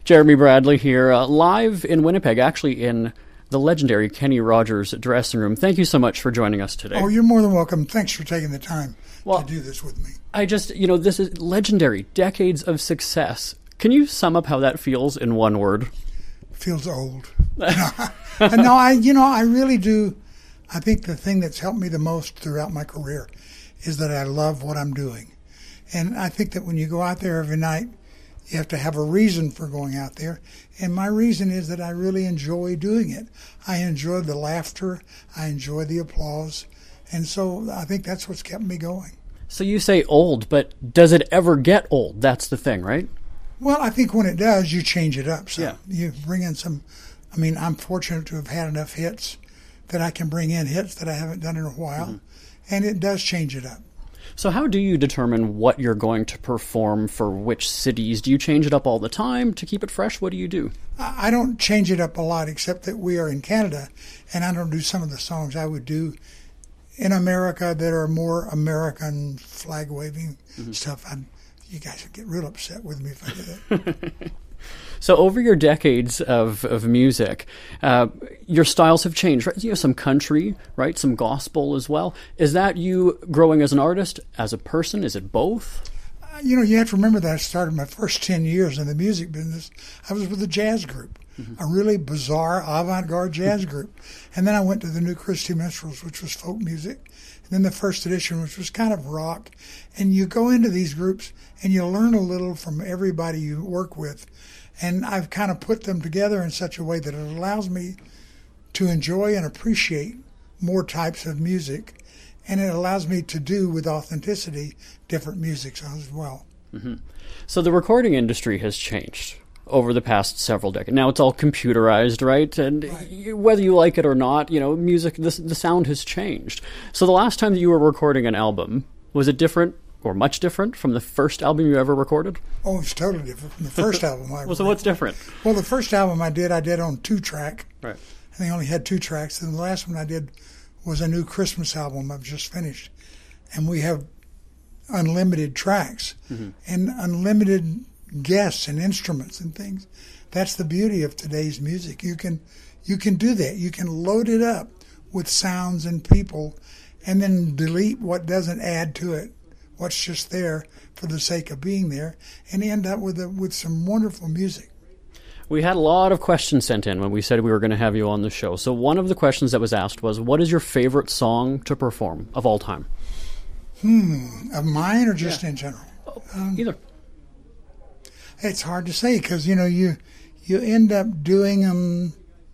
Jeremy Bradley here, live in Winnipeg, actually in the legendary Kenny Rogers dressing room. Thank you so much for joining us today. Oh, you're more than welcome. Thanks for taking the time to do this with me. This is legendary, decades of success. Can you sum up how that feels in one word? Feels old. No, I really do. I think the thing that's helped me the most throughout my career is that I love what I'm doing. And I think that when you go out there every night, you have to have a reason for going out there. And my reason is that I really enjoy doing it. I enjoy the laughter. I enjoy the applause. And so I think that's what's kept me going. So you say old, but does it ever get old? That's the thing, right? Well, I think when it does, you change it up. So yeah. You bring in some, I'm fortunate to have had enough hits that I can bring in hits that I haven't done in a while. Mm-hmm. And it does change it up. So how do you determine what you're going to perform for which cities? Do you change it up all the time to keep it fresh? What do you do? I don't change it up a lot, except that we are in Canada, and I don't do some of the songs I would do in America that are more American flag-waving stuff. You guys would get real upset with me if I did it. So over your decades of music, your styles have changed, right? You have some country, right? Some gospel as well. Is that you growing as an artist, as a person? Is it both? You have to remember that I started my first 10 years in the music business. I was with a jazz group, a really bizarre avant-garde jazz group. And then I went to the New Christy Minstrels, which was folk music. And then the First Edition, which was kind of rock. And you go into these groups and you learn a little from everybody you work with. And I've kind of put them together in such a way that it allows me to enjoy and appreciate more types of music. And it allows me to do with authenticity different music as well. Mm-hmm. So the recording industry has changed over the past several decades. Now it's all computerized, right? And whether you like it or not, music, the sound has changed. So the last time that you were recording an album, was it different or much different from the first album you ever recorded? Oh, it's totally different from the first album I so what's different? Well, the first album I did on 2-track. Right. And they only had 2 tracks. And the last one I did was a new Christmas album I've just finished. And we have unlimited tracks and unlimited guests and instruments and things. That's the beauty of today's music. You can do that. You can load it up with sounds and people and then delete what doesn't add to it, what's just there for the sake of being there, and end up with some wonderful music. We had a lot of questions sent in when we said we were going to have you on the show. So one of the questions that was asked was, what is your favorite song to perform of all time? Of mine or just in general? Either. It's hard to say because, you end up doing them,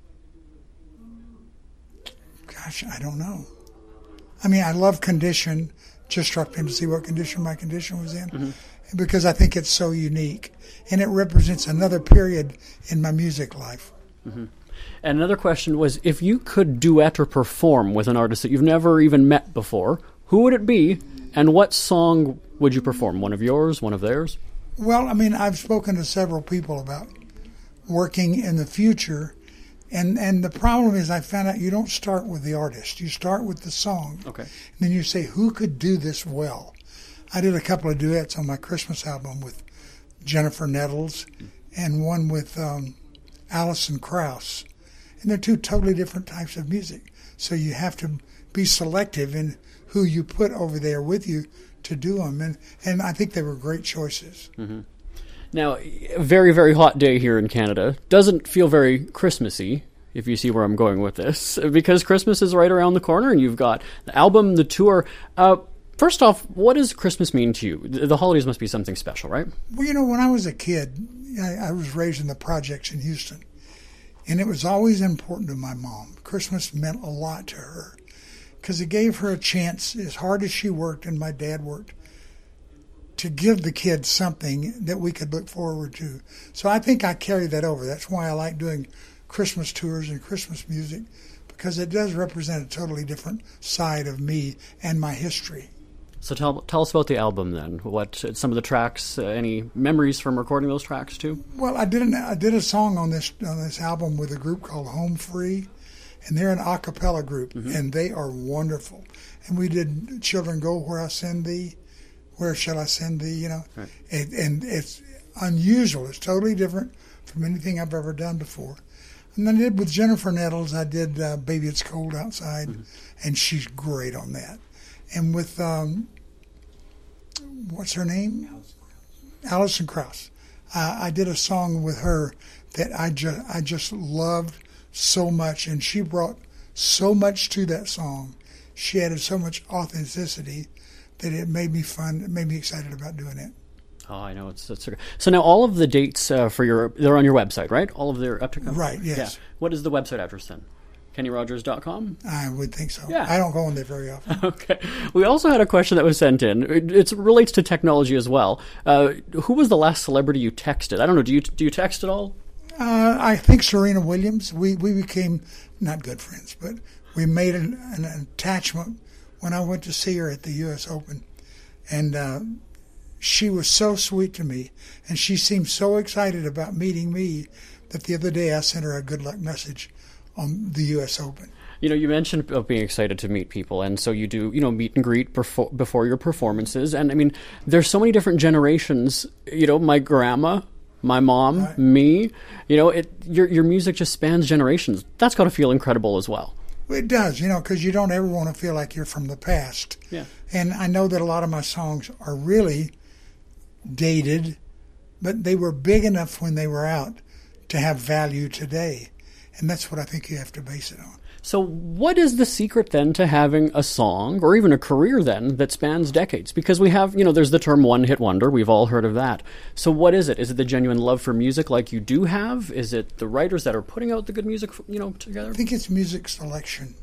I don't know. I love Condition. Just struck me to see what condition my condition was in because I think it's so unique and it represents another period in my music life. And another question was, if you could duet or perform with an artist that you've never even met before, who would it be and what song would you perform? One of yours, one of theirs? Well, I've spoken to several people about working in the future. And the problem is I found out you don't start with the artist. You start with the song. Okay. And then you say, who could do this well? I did a couple of duets on my Christmas album with Jennifer Nettles and one with Alison Krauss. And they're 2 totally different types of music. So you have to be selective in who you put over there with you to do them. And I think they were great choices. Now, a very, very hot day here in Canada. Doesn't feel very Christmassy, if you see where I'm going with this, because Christmas is right around the corner and you've got the album, the tour. First off, what does Christmas mean to you? The holidays must be something special, right? Well, when I was a kid, I was raised in the projects in Houston, and it was always important to my mom. Christmas meant a lot to her because it gave her a chance, as hard as she worked and my dad worked, to give the kids something that we could look forward to. So I think I carry that over. That's why I like doing Christmas tours and Christmas music, because it does represent a totally different side of me and my history. So tell us about the album then. What some of the tracks? Any memories from recording those tracks too? Well, I did a song on this album with a group called Home Free, and they're an a cappella group, and they are wonderful. And we did Children Go Where I Send Thee. Where shall I send thee? Right. And it's unusual. It's totally different from anything I've ever done before. And then I did with Jennifer Nettles, I did Baby It's Cold Outside, and she's great on that. And with, what's her name? Alison Krauss. I did a song with her that I just loved so much, and she brought so much to that song. She added so much authenticity that it made me fun. It made me excited about doing it. Oh, I know. It's okay. So now all of the dates they're on your website, right? All of their up to come? Right, yes. Yeah. What is the website address then? KennyRogers.com? I would think so. Yeah. I don't go on there very often. Okay. We also had a question that was sent in. It relates to technology as well. Who was the last celebrity you texted? I don't know. Do you text at all? I think Serena Williams. We became not good friends, but we made an attachment when I went to see her at the U.S. Open. And she was so sweet to me, and she seemed so excited about meeting me that the other day I sent her a good luck message on the U.S. Open. You know, you mentioned being excited to meet people, and so you do, meet and greet before your performances. And, I mean, there's so many different generations. My grandma, my mom, right. Me. Your music just spans generations. That's got to feel incredible as well. It does, because you don't ever want to feel like you're from the past. Yeah. And I know that a lot of my songs are really dated, but they were big enough when they were out to have value today. And that's what I think you have to base it on. So what is the secret then to having a song or even a career then that spans decades? Because we have, there's the term one-hit wonder. We've all heard of that. So what is it? Is it the genuine love for music like you do have? Is it the writers that are putting out the good music, together? I think it's music selection.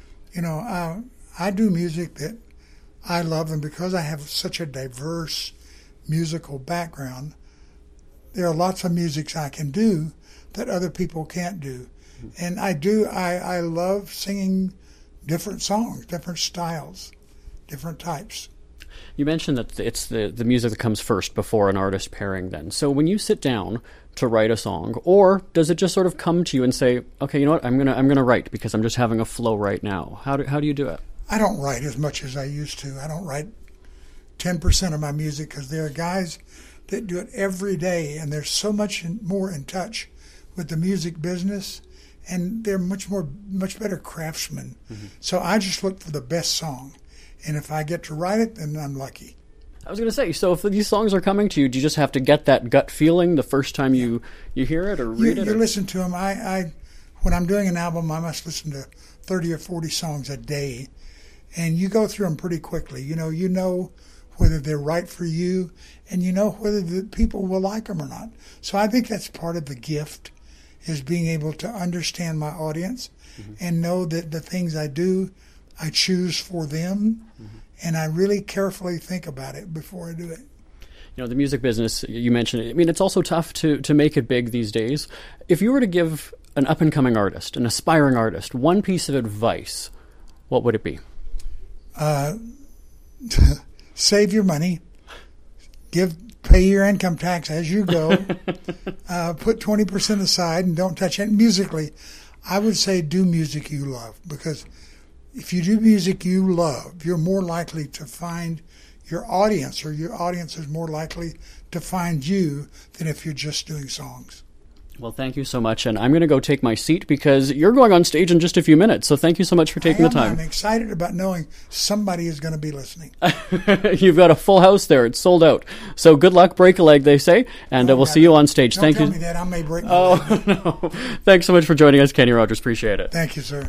I do music that I love, and because I have such a diverse musical background, there are lots of musics I can do that other people can't do. And I love singing different songs, different styles, different types. You mentioned that it's the music that comes first before an artist pairing then. So when you sit down to write a song, or does it just sort of come to you and say, okay, you know what, I'm gonna write because I'm just having a flow right now? How do you do it? I don't write as much as I used to. I don't write 10% of my music because there are guys that do it every day, and they're so much more in touch with the music business, and they're much better craftsmen. Mm-hmm. So I just look for the best song, and if I get to write it, then I'm lucky. I was going to say, so if these songs are coming to you, do you just have to get that gut feeling the first time you hear it or read it? You listen to them. When I'm doing an album, I must listen to 30 or 40 songs a day, and you go through them pretty quickly. You know whether they're right for you, and you know whether the people will like them or not. So I think that's part of the gift, is being able to understand my audience and know that the things I do, I choose for them, and I really carefully think about it before I do it. The music business, you mentioned it. I mean, it's also tough to make it big these days. If you were to give an up-and-coming artist, an aspiring artist, one piece of advice, what would it be? Save your money. Pay your income tax as you go. Put 20% aside and don't touch it. Musically, I would say do music you love, because if you do music you love, you're more likely to find your audience, or your audience is more likely to find you than if you're just doing songs. Well, thank you so much, and I'm going to go take my seat because you're going on stage in just a few minutes, so thank you so much for taking the time. I'm excited about knowing somebody is going to be listening. You've got a full house there. It's sold out. So good luck, break a leg, they say, and we'll see you on stage. Thank you. Don't tell me that. I may break my leg. No. Thanks so much for joining us, Kenny Rogers. Appreciate it. Thank you, sir.